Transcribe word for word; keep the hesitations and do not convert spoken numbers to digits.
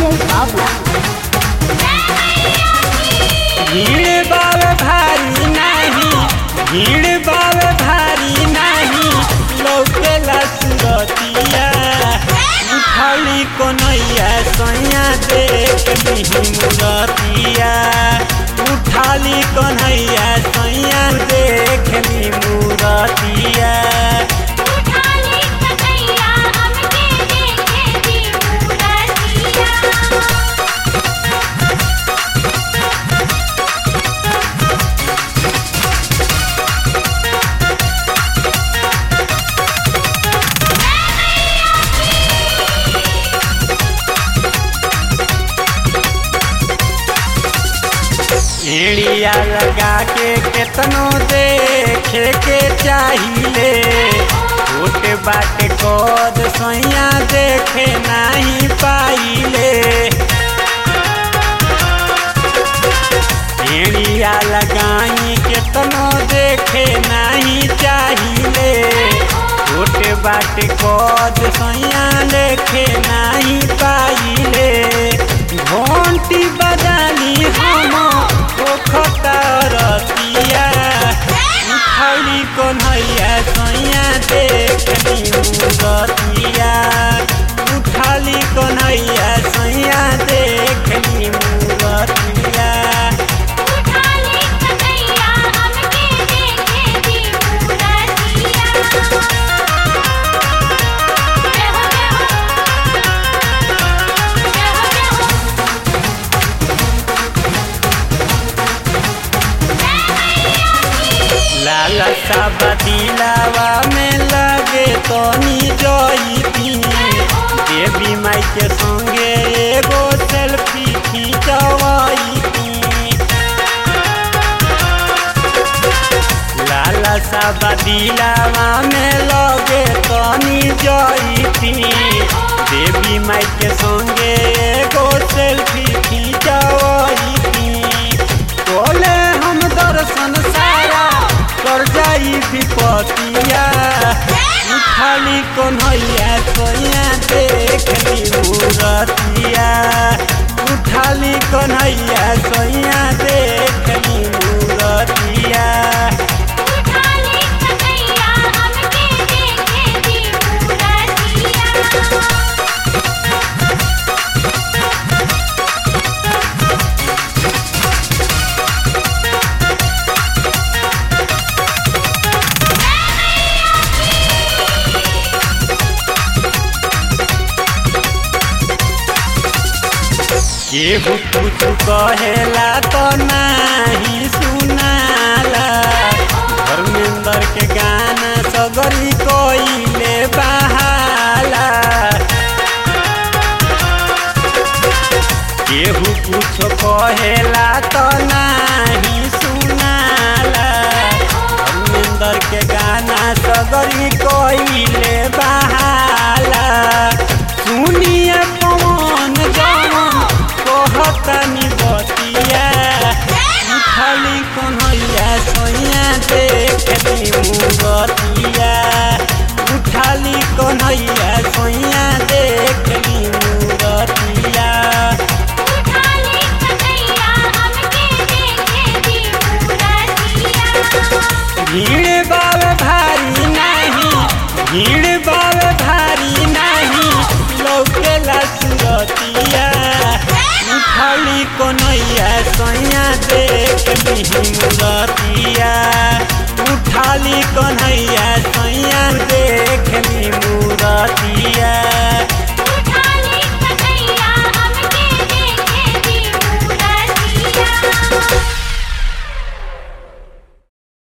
संजय बाबू। भीड़ बावे भारी नहीं, भीड़ बावे भारी नहीं, लौकेला सुरतिया उठाली कोनैया सैया देख ली मूरतिया, उठाली कन्हैया सैया देख ली मूरतिया। एड़िया लगा के केतनो देखे के चाहिए, छोटे बाटे कद सैया देखे नहीं पाइले। एड़िया लगाई केतनो देखे नहीं चाहिए, छोटे बाटे कद सैया देखे नहीं पाइले। घंटी बजाली हम खतरतिया उठाली कन्हैया सैया देख ली मूरतिया, उठाली कन्हैया सैया देख ली मूरतिया। लाला सब दिलावा में लगे तनी जईती, देवी माई के संगे एगो सेल्फी खिंचवाईती। लाला सब दिलावा में लगे तनी जईती, देवी माई के संगे एगो सेल्फी खिंचवाईती। बोले हम दर्शन सारा कर जाई विपतिया, उठाली कन्हैया सैया देख ली मूरतिया, उठाली कन्हैया सैया देख ली मूरतिया। केहू कुछ कहेला तो नहीं सुनाला, धर्मेंद्र के गाना सगरी कोइले बहाला। केहू कुछ कहेला तो नहीं सुनाला, धर्मेंद्र के गाना सगरी कोइले बहाला। सुनिए पवन जवन कहतनी बतिया, उठाली कन्हैया सैया देख ली मूरतिया, उठाली कन्हैया सैया देख ली मूरतिया। भीड़ बावे भारी नहीं, भीड़ बावे भारी नहीं, लौकेला सुरतिया उठाली कन्हैया सैया देख ली मूरतिया, उठाली कन्हैया सैया देख ली मूरतिया।